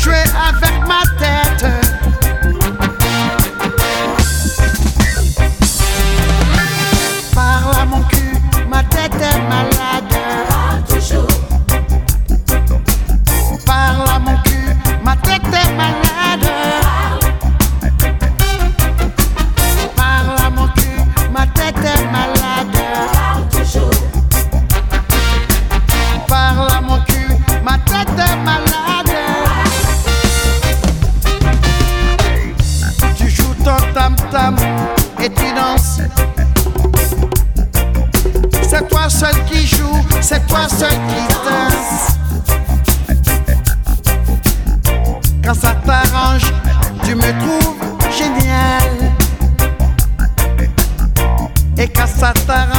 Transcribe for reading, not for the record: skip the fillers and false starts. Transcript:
jouer avec ma tête. Parle à mon cul, ma tête est malade. Toujours. Parle à mon cul, ma tête est malade. Parle à mon cul, ma tête est malade. Toujours. Parle à mon cul, ma tête est malade. Tu joues ton tam-tam et tu danses. C'est toi seul qui joue, c'est toi seul qui danse. Quand ça t'arrange, tu me trouves génial. Et quand ça t'arrange,